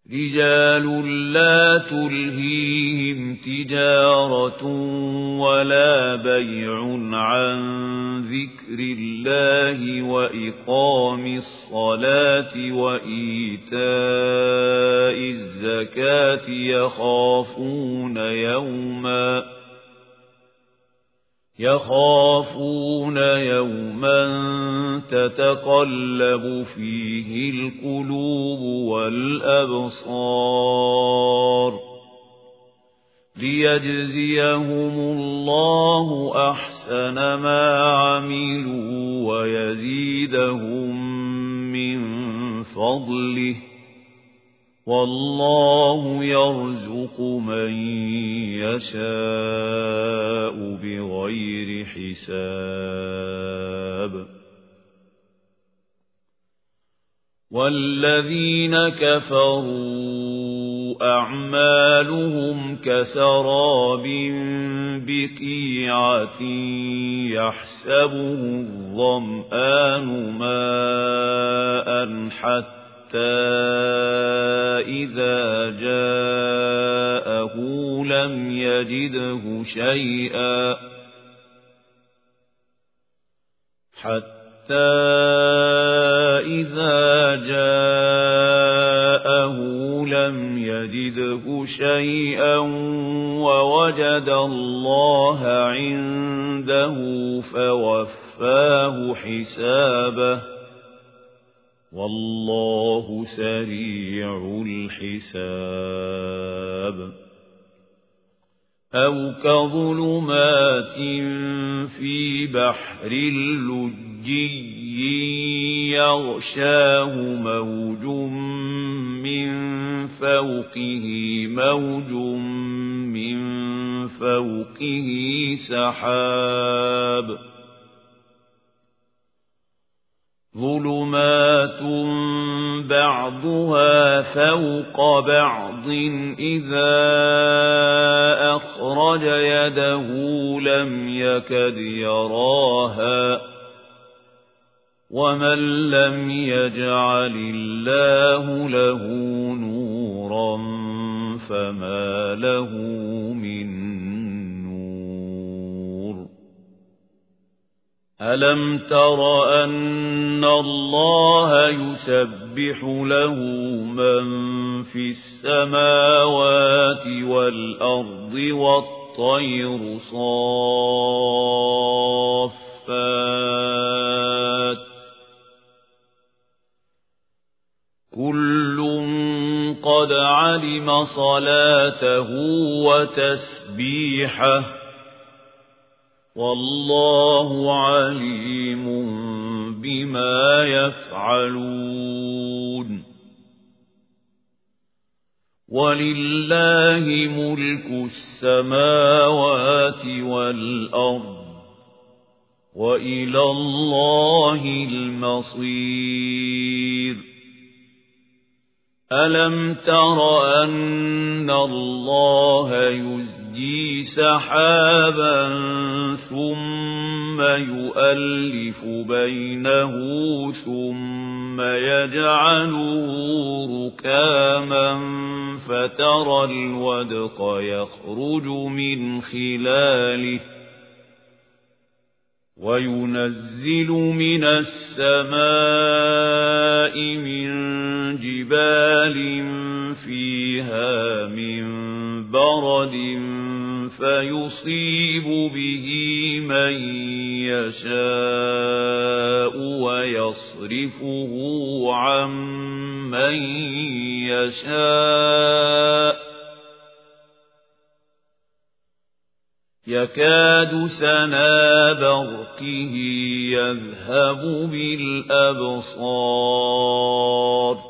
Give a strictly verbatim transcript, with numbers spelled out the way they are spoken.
رجال لا تلهيهم تجارة ولا بيع عن ذكر الله وإقام الصلاة وإيتاء الزكاة يخافون يوما يخافون يوما تتقلب فيه القلوب والأبصار ليجزيهم الله أحسن ما عملوا ويزيدهم من فضله والله يرزق من يشاء بغير حساب والذين كفروا أعمالهم كسراب بقيعة يحسبه الظمآن ماء حتى حتى إذا جاءه لم يجده شيئا حتى إذا جاءه لم يجده شيئا ووجد الله عنده فوفاه حسابه والله سريع الحساب أو كظلمات في بحر لجي يغشاه موج من فوقه موج من فوقه سحاب ظلمات بعضها فوق بعض إذا أخرج يده لم يكد يراها ومن لم يجعل الله له نورا فما له من ألم تر أن الله يسبح له من في السماوات والأرض والطير صافات كل قد علم صلاته وتسبيحه والله عليم بما يفعلون ولله ملك السماوات والأرض وإلى الله المصير ألم تر أن الله يزجي سحابا ثم يؤلف بينه ثم يجعله ركاما فترى الودق يخرج من خلاله وينزل من السماء من جبال فيها من برد فيصيب به من يشاء ويصرفه عن من يشاء يكاد سنا برقه يذهب بالأبصار